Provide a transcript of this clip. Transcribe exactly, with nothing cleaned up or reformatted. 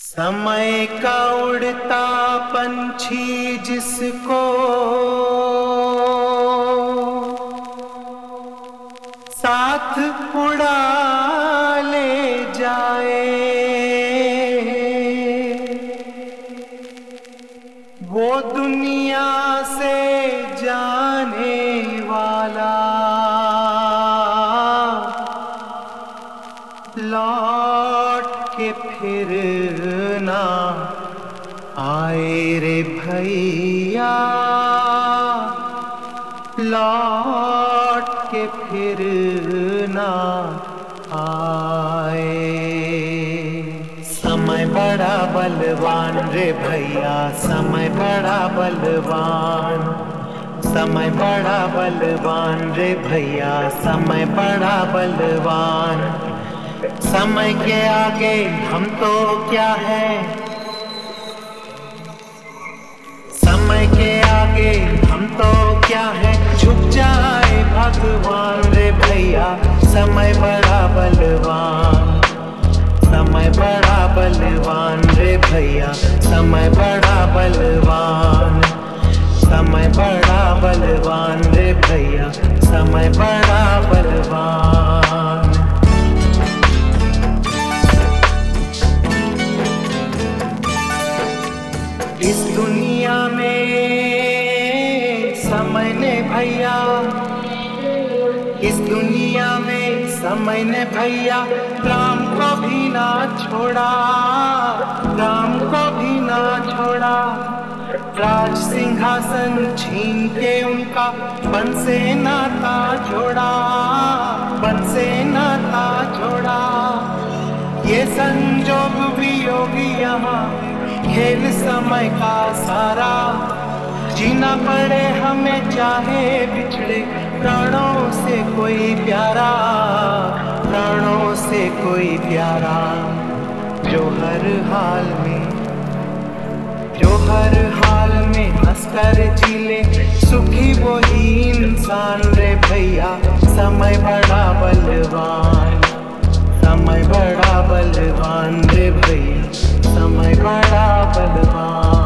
समय का उड़ता पंछी जिसको साथ उड़ा ले जाए, वो दुनिया से जाने वाला लौट के फिर ना आए रे भैया, लौट के फिर ना आए। समय बड़ा बलवान रे भैया, समय बड़ा बलवान, समय बड़ा बलवान रे भैया, समय बड़ा बलवान। समय के आगे हम तो क्या है, समय के आगे हम तो क्या है, झुक जाए भगवान रे भैया, समय बड़ा बलवान, समय बड़ा बलवान रे भैया, समय बड़ा बलवान, समय बड़ा बलवान रे भैया, समय बड़ा बलवान। इस दुनिया में समय ने भैया, इस दुनिया में समय ने भैया राम को भी ना छोड़ा, राम को भी ना छोड़ा। राज सिंहासन छीन के उनका बन से नाता जोड़ा, बन से नाता जोड़ा। ये संजोग भी योगी यहाँ खेल समय का सारा, जीना पड़े हमें चाहे बिछड़े प्राणों से कोई प्यारा, प्राणों से कोई प्यारा। जो हर हाल में, जो हर हाल में हंसकर जीले, सुखी वही इंसान रे भैया, समय बड़ा बलवान, समय बड़ा बलवान रे भैया, समय बड़ा बलवान।